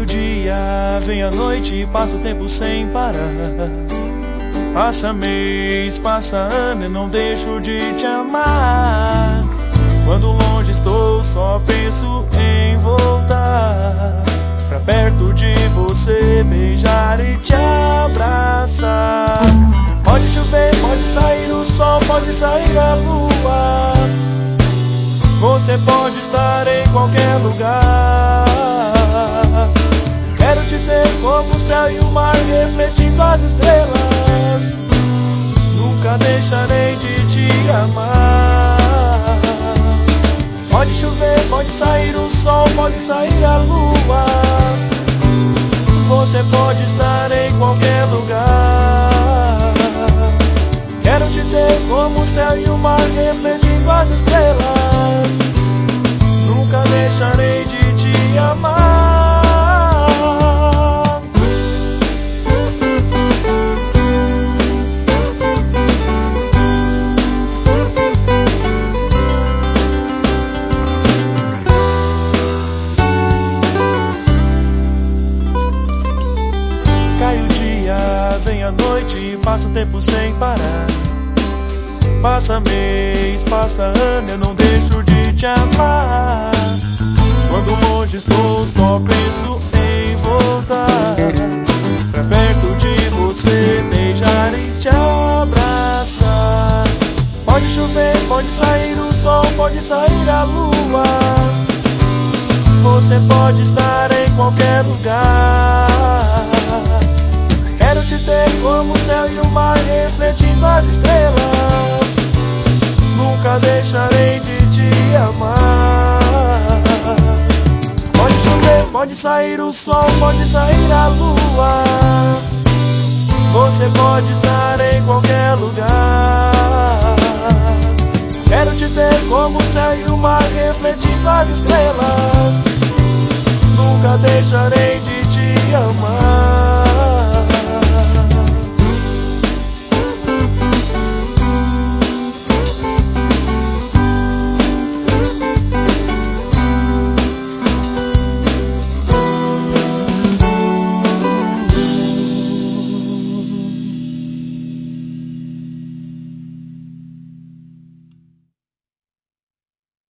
dia, vem a noite e passa o tempo sem parar. Passa mês, passa ano, eu não deixo de te amar. Quando longe estou, só penso em voltar pra perto de você, beijar e te abraçar. Pode chover, pode sair o sol, pode sair a lua. Você pode estar em qualquer lugar. Quero te ter como o céu e o mar refletindo as estrelas. Nunca deixarei de te amar. Pode chover, pode sair o sol, pode sair a lua. Você pode estar em qualquer lugar. Quero te ter como o céu e o mar refletindo as estrelas. Nunca deixarei de te amar. Cai o dia, vem a noite e passa o tempo sem parar. Passa mês, passa ano, eu não deixo de te amar. Quando longe estou, só penso em voltar pra perto de você, beijar e te abraçar. Pode chover, pode sair o sol, pode sair a lua. Você pode estar em qualquer lugar. Quero te ter como o céu e o mar refletindo as estrelas. Nunca deixarei de te amar. Pode chover, pode sair o sol, pode sair a lua. Você pode estar em qualquer lugar. Quero te ter como o céu e o mar refletindo as estrelas. Nunca deixarei de te amar.